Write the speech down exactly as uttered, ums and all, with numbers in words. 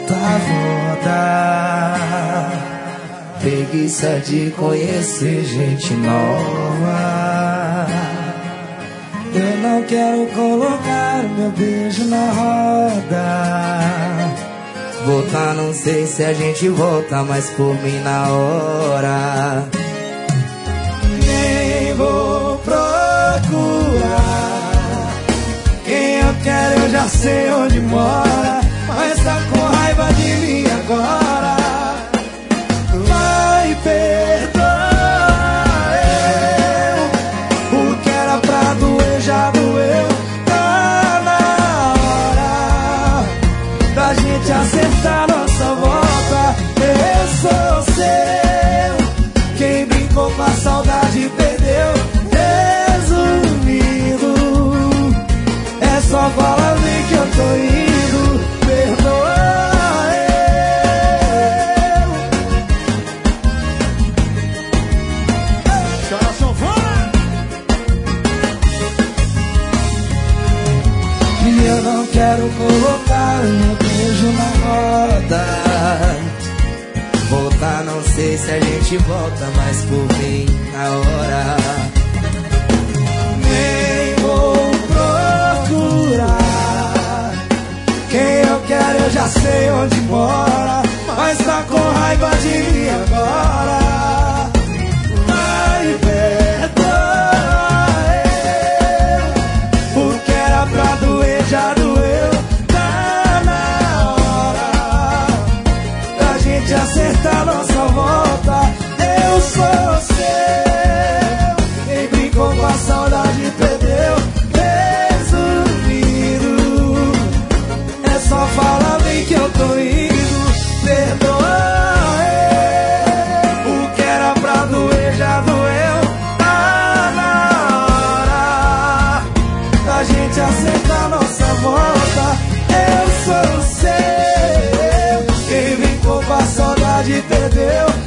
volta, volta. Preguiça de conhecer gente nova. Eu não quero colocar o meu beijo na roda. Voltar, não sei se a gente volta, mas por mim na hora. Nem vou procurar. Quem eu quero eu já sei onde mora, mas tá com raiva de mim agora. Vai perdoar eu. O que era pra doer já doeu. Tá na hora da gente acertar nossa volta. Eu sou seu. Quem brincou com a saudade perdeu. Resumido, é só falar vem que eu tô indo. Perdoa eu. Chora sofá. E eu não quero colocar o meu beijo na roda. Voltar, não sei se a gente volta, mas por mim na hora. Nem vou procurar. Quem eu quero eu já sei onde mora, mas tá com raiva de mim agora. Vai perdoar eu. O que era pra doer já doeu. Tá na hora da gente acertar nossa volta. Eu sou seu. Quem brincou com a saudade perdeu. Resumido, é só falar bem que eu tô indo. Perdoa eu. O que era pra doer já doeu. Tá na hora da gente acertar nossa volta. Eu sou seu. Quem brincou com a saudade perdeu.